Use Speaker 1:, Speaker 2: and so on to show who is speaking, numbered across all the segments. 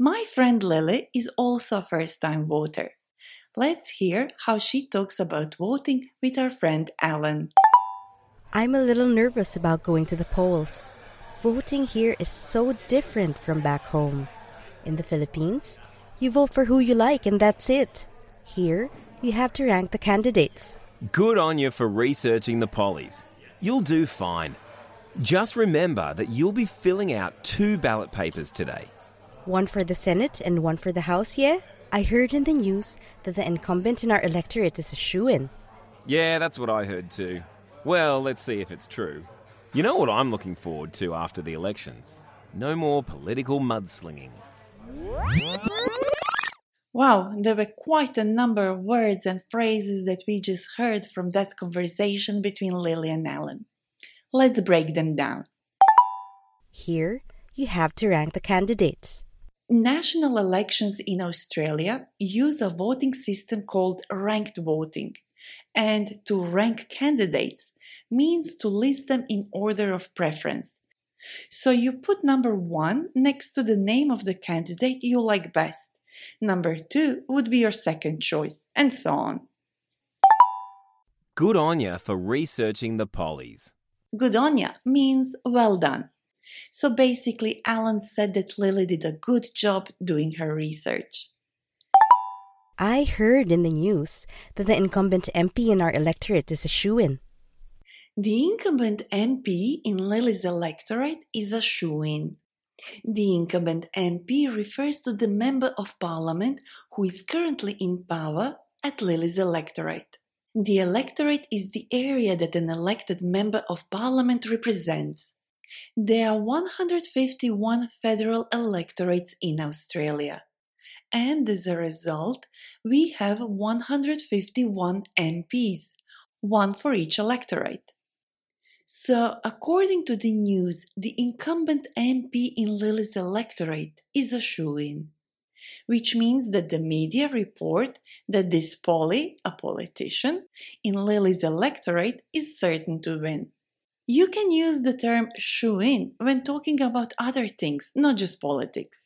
Speaker 1: My friend Lily is also a first-time voter. Let's hear how she talks about voting with her friend Alan.
Speaker 2: I'm a little nervous about going to the polls. Voting here is so different from back home. In the Philippines, you vote for who you like and that's it. Here, you have to rank the candidates.
Speaker 3: Good on you for researching the pollies. You'll do fine. Just remember that you'll be filling out 2 ballot papers today.
Speaker 2: One for the Senate and one for the House, yeah? I heard in the news that the incumbent in our electorate is a shoo-in.
Speaker 3: Yeah, that's what I heard too. Well, let's see if it's true. You know what I'm looking forward to after the elections? No more political mudslinging.
Speaker 1: Wow, there were quite a number of words and phrases that we just heard from that conversation between Lily and Alan. Let's break them down.
Speaker 2: Here, you have to rank the candidates.
Speaker 1: National elections in Australia use a voting system called ranked voting. And to rank candidates means to list them in order of preference. So you put number 1 next to the name of the candidate you like best. Number 2 would be your second choice, and so on.
Speaker 3: Good on you for researching the pollies.
Speaker 1: Good on ya means well done. So basically, Alan said that Lily did a good job doing her research.
Speaker 2: I heard in the news that the incumbent MP in our electorate is a shoo-in.
Speaker 1: The incumbent MP in Lily's electorate is a shoo-in. The incumbent MP refers to the Member of Parliament who is currently in power at Lily's electorate. The electorate is the area that an elected Member of Parliament represents. There are 151 federal electorates in Australia. And as a result, we have 151 MPs, one for each electorate. So, according to the news, the incumbent MP in Lily's electorate is a shoo-in, which means that the media report that this Polly, a politician, in Lily's electorate is certain to win. You can use the term shoo-in when talking about other things, not just politics.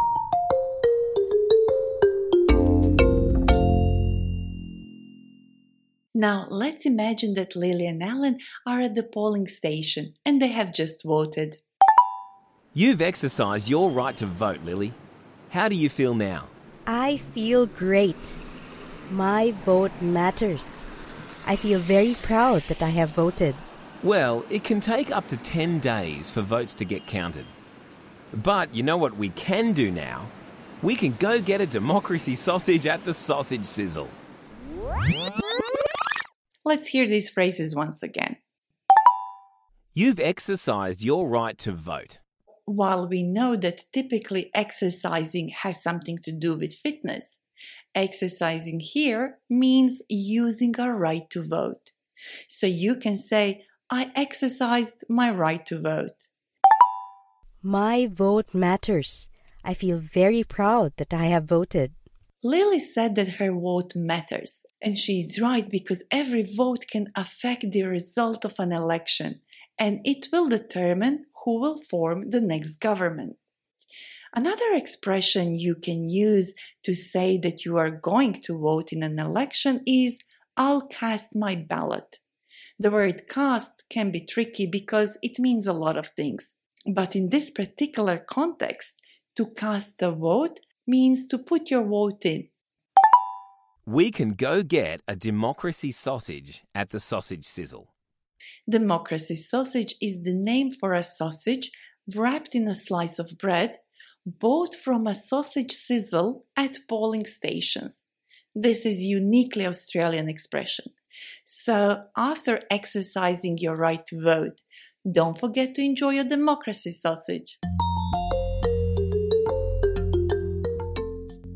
Speaker 1: Now, let's imagine that Lily and Alan are at the polling station and they have just voted.
Speaker 3: You've exercised your right to vote, Lily. How do you feel now?
Speaker 2: I feel great. My vote matters. I feel very proud that I have voted.
Speaker 3: Well, it can take up to 10 days for votes to get counted. But you know what we can do now? We can go get a democracy sausage at the Sausage Sizzle.
Speaker 1: Let's hear these phrases once again.
Speaker 3: You've exercised your right to vote.
Speaker 1: While we know that typically exercising has something to do with fitness, exercising here means using our right to vote. So you can say, I exercised my right to vote.
Speaker 2: My vote matters. I feel very proud that I have voted.
Speaker 1: Lily said that her vote matters, and she's right because every vote can affect the result of an election, and it will determine who will form the next government. Another expression you can use to say that you are going to vote in an election is, I'll cast my ballot. The word cast can be tricky because it means a lot of things, but in this particular context, to cast a vote means to put your vote in.
Speaker 3: We can go get a democracy sausage at the Sausage Sizzle.
Speaker 1: Democracy sausage is the name for a sausage wrapped in a slice of bread, bought from a sausage sizzle at polling stations. This is uniquely Australian expression. So, after exercising your right to vote, don't forget to enjoy your democracy sausage.